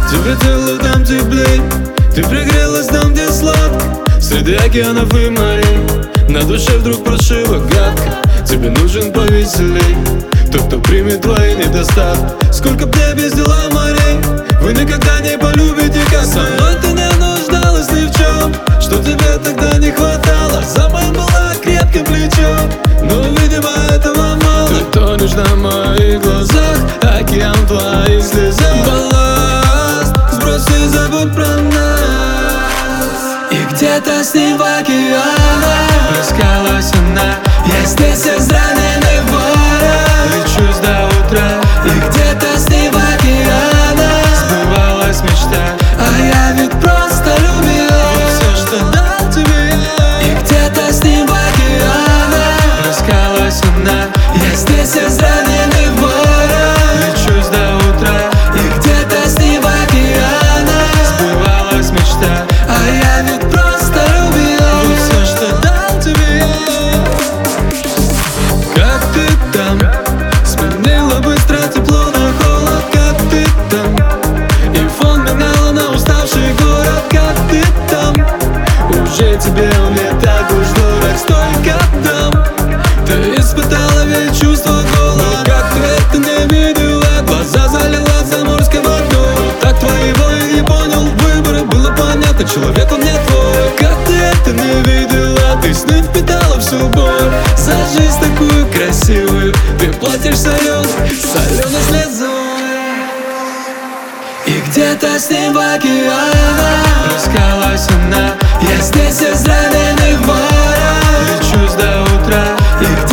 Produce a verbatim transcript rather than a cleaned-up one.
Тебе тело там теплей, ты пригрелась там, где сладко, среди океанов и морей. На душе вдруг прошиво гадко, тебе нужен повеселей, тот, кто примет твои недостатки. Сколько б не без дела морей, вы никогда не полюбите, как со мной. Ты не нуждалась ни в чем, что тебе тогда не хватало. За моим было крепким плечом, но, видимо, этого мало. Ты тонешь на моих глазах, океан в твоих слезах. Балласт, сбрось и забудь про нас. И где-то с ним в океанах плескалась она. Я здесь из раненых ворот лечусь до утра. И где-то с ним в океанах сбывалась мечта, а я ведь просто любил все, что дал тебе я. И где-то с ним в океанах плескалась она. Я здесь из раненых ворот лечусь до утра. И где-то с ним в океанах сбывалась мечта, а я ведь просто любил все, что дал тебе я. Как ты там? Сменила быстро тепло на холод. Как ты там? И фон меняла на уставший город. Как ты там? Уже тебе он не так уж дорог. Столько там ты испытала ведь чувство голода. Как ты это не видела? Глаза залила заморской водой. Так твоего и не понял. Выбора было понятно, человек он не твой. Как ты это не видела? Ты с ним впитала всю боль. За жизнь такую красивую ты платишь соленой, соленой слезой. И где-то с ним в океанах плескалась она. Я здесь из раненых ворот лечусь до утра. И